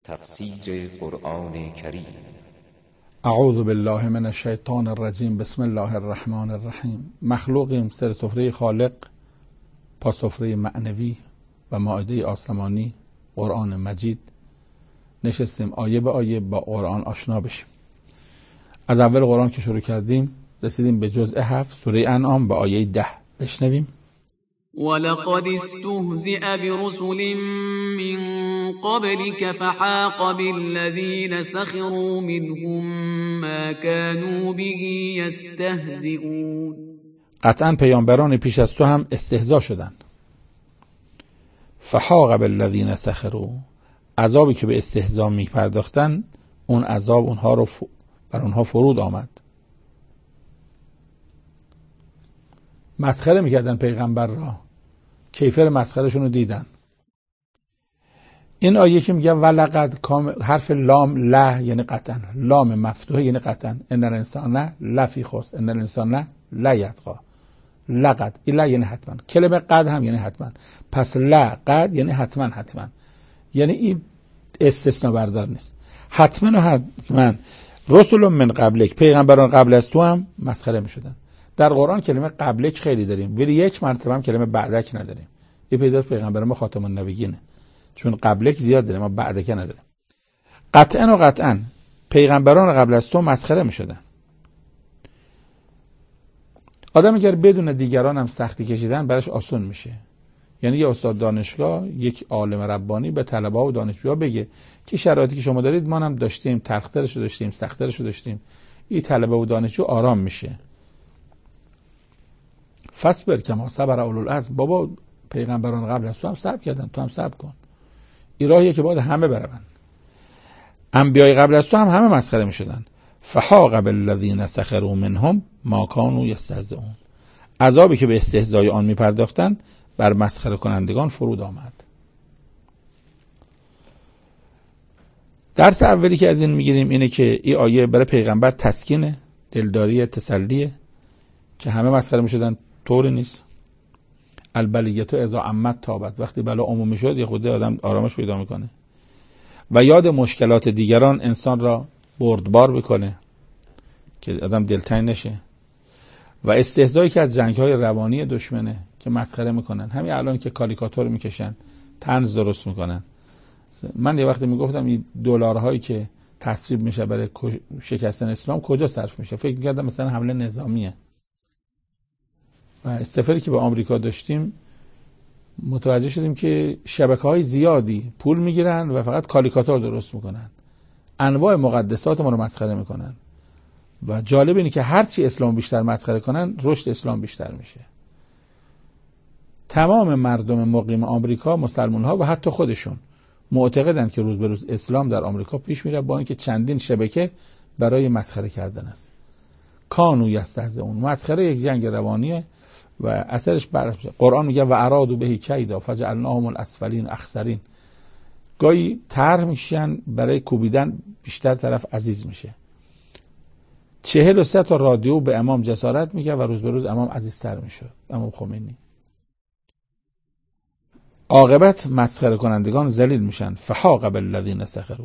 تفسیر قرآن کریم. اعوذ بالله من الشیطان الرجیم. بسم الله الرحمن الرحیم. مخلوقیم سر سفره خالق، پا سفره معنوی و مائده آسمانی قرآن مجید نشستیم آیه به آیه با قرآن آشنا بشیم. از اول قرآن که شروع کردیم رسیدیم به جزء 7 سوره انعام به آیه 10. بشنویم. ولقد استهزئ برسل من قبلك فحاق بالذين سخروا منهم ما كانوا به يستهزئون. قطعا پیامبران پیش از تو هم استهزا شدند. فحاق بالذین سخروا، عذابی که به استهزا می پرداختن اون عذاب اونها رو بر اونها فرود آمد. مسخره میکردن پیغمبر را، کیفر مسخرهشون رو دیدن. این آیه که میگه ولقد، حرف لام له یعنی قطعا، لام مفتوحه یعنی قطعا، ان الانسان لفی خسر، ان الانسان لیطغی. لقد الا یعنی حتما، کلمه قد هم یعنی حتما، پس لا قد یعنی حتما، یعنی این استثناء بردار نیست. حتما و حتما رسول من قبلک، پیغمبران قبل از تو هم مسخره میشدن. در قرآن کلمه قبلک خیلی داریم ولی یک مرتبه هم کلمه بعدک نداریم. یه پیداست پیغمبر ما خاتم النبیینه، چون قبلک زیاد داریم ما بعدک نداریم. قطعا پیغمبران قبل از تو مسخره میشدن. آدم اگر بدون دیگران هم سختی کشیدن براش آسون میشه. یعنی یه استاد دانشگاه، یک عالم ربانی به طلبه‌ها و دانشجوها بگه که شرایطی که شما دارید ما هم داشتیم، تلخترش رو داشتیم، سخت‌ترش رو داشتیم. این طلبه و دانشجو آرام میشه. فصبر کما صبر اولو العزم. بابا پیغمبران قبل از تو هم صبر کردن، تو هم صبر کن. این راهیه که باید همه برن. انبیای قبل از تو هم همه مسخره میشدن. فحاق بالذین سخروا منهم ما كانوا یستهزئون. عذابی که به استهزای آن میپرداختن بر مسخره کنندگان فرود آمد. درس اولی که از این میگیریم اینه که این آیه برای پیغمبر تسکینه، دلداری، تسلیه که همه مسخره میشدن. طوری نیست. البلیت اذا عمت تابت، وقتی بلا عمومی شد یه خود آدم آرامش پیدا میکنه و یاد مشکلات دیگران انسان را بردبار بکنه که آدم دلتنگ نشه. و استهزایی که از جنگ‌های روانی دشمنه که مسخره میکنن. همین الان که کاریکاتور میکشن، طنز درست میکنن. من یه وقتی میگفتم این دلارهایی که تصویب میشه برای شکستن اسلام کجا صرف میشه، فکر میکردم مثلا حمله نظامیه. و سفری که به آمریکا داشتیم متوجه شدیم که شبکه‌های زیادی پول میگیرن و فقط کاریکاتور درست میکنن، انواع مقدسات ما رو مسخره میکنن. و جالب اینه که هرچی اسلام بیشتر مسخره کنن رشد اسلام بیشتر میشه. تمام مردم مقیم آمریکا، مسلمان‌ها و حتی خودشون معتقدن که روز به روز اسلام در آمریکا پیش میره، با اینکه چندین شبکه برای مسخره کردن است. کانوا یستهزئون، مسخره یک جنگ روانیه و اثرش بر قرآن میگه و ارادوا به کیدا فجعلناهم الاسفلین اخسرین. گاهی طرح میشن برای کوبیدن، بیشتر طرف عزیز میشه. 43 تا رادیو به امام جسارت میگه و روز به روز امام عزیزتر میشه، امام خمینی. عاقبت مسخره کنندگان ذلیل میشن. فحاق بالذین سخروا.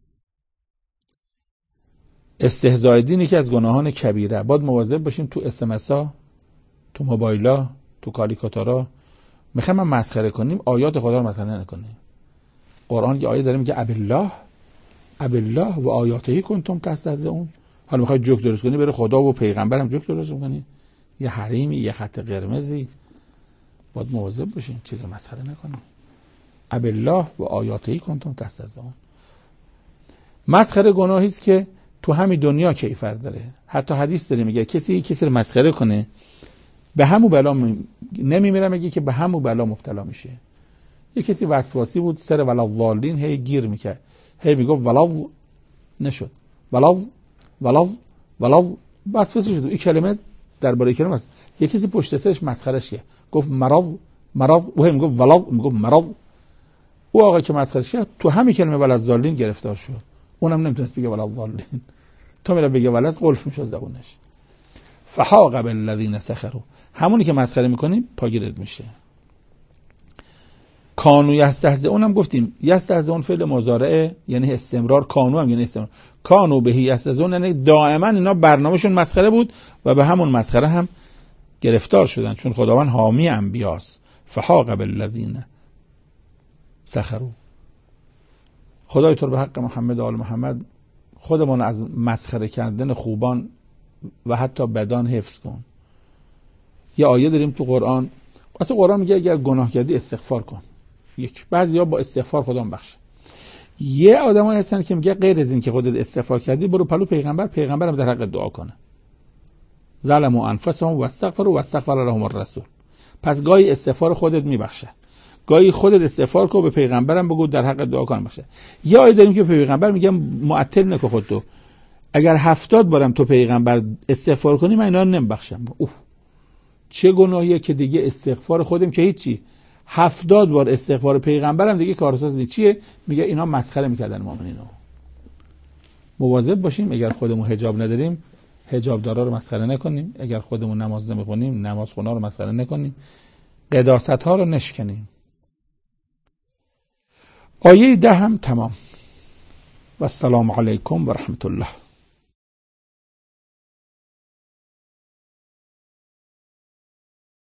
استهزاء دینی که از گناهان کبیره. باید مواظب باشیم تو اس ها، تو موبایلا، تو کاریکاتورا میخوایم ما مسخره کنیم آیات خدا رو مسخره نکنیم. قرآن یه آیه داره میگه ابالله و آیاته کنتم تستهزئون. حالا میخوای جوک درست کنی بره خدا و پیغمبرم جوک درست کنی، یه حریمی، یه خط قرمزی. باید مواظب باشیم چیزو مسخره نکنیم. ابالله و آیاته کنتم تستهزئون. مسخره گناهی است که تو همین دنیا کیفر داره. حتی حدیث داره میگه کسی رو مسخره کنه به همون بلا نمیمیره، میگه که به همون بلا مبتلا میشه. یه کسی وسواسی بود، سر ولضالین هی گیر میکرد، هی میگفت ولض، نشد ولض وسواسی شد. این کلمه درباره کلمه است. یه کسی پشت سرش مسخرهش کرد، گفت مرض و هی میگفت ولض، میگفت مرض. او آقا که مسخرهش کرد تو همین کلمه ولضالین گرفتار شد. اونم نمیتونست بگه ولضالین، تو میره بگه ولض قلف میشه زبونش. فحاق بالذین سخروا، همونی که مسخره میکنی پاگیرت میشه. کانو یستهزئون هم گفتیم، یستهزئون فعل مضارعه یعنی استمرار، کانو هم یعنی استمرار. کانو به یستهزئون یعنی دائما اینا برنامه‌شون مسخره بود و به همون مسخره هم گرفتار شدن، چون خداوند حامی انبیاست. فحاق بالذین سخروا. خدای تو رو به حق محمد و آل محمد خودمون از مسخره کردن خوبان و حتی بدان حفظ کن. یه آیه داریم تو قرآن، اصلا قرآن میگه اگر گناه کردی استغفار کن. یک، بعضیا با استغفار خدا بخشه. یه آدمایی هستن که میگه غیر از این که خودت استغفار کردی برو پلو پیغمبرم در حق دعا کنه. ظلموا انفسهم واستغفروا واستغفر لهم الرسول. پس گاهی استغفار خودت میبخشه، گاهی خودت استغفار کن به پیغمبرم بگو در حق دعا کن بخشه. یه آیه داریم که پیغمبر میگه معطل نکن خودتو، اگر 70 بارم تو پیغمبر استغفار کنی من اینا رو نمیبخشم. چه گناهیه که دیگه استغفار خودم که هیچی، 70 بار استغفار پیغمبرم دیگه کارساز نیست. چیه؟ میگه اینا مسخره میکردن مؤمنینو. مواظب باشیم اگر خودمون حجاب نداریم حجاب دارا رو مسخره نکنیم، اگر خودمون نماز نمیخونیم نمازخونا رو مسخره نکنیم، قداست ها رو نشکنیم. آیه 10 هم تمام. و السلام علیکم و رحمت الله.